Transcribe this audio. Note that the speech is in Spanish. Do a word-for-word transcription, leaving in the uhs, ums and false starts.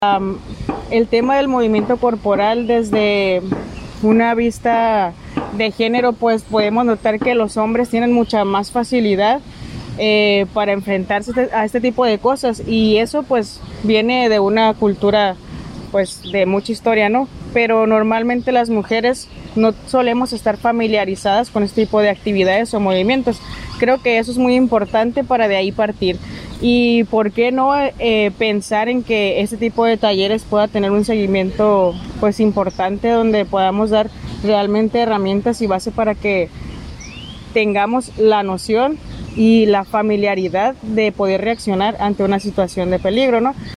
Um, el tema del movimiento corporal desde una vista de género, pues podemos notar que los hombres tienen mucha más facilidad eh, para enfrentarse a este tipo de cosas, y eso pues viene de una cultura pues de mucha historia, ¿no? Pero normalmente las mujeres no solemos estar familiarizadas con este tipo de actividades o movimientos. Creo que eso es muy importante para de ahí partir. Y por qué no eh, pensar en que este tipo de talleres pueda tener un seguimiento pues importante, donde podamos dar realmente herramientas y base para que tengamos la noción y la familiaridad de poder reaccionar ante una situación de peligro, ¿no?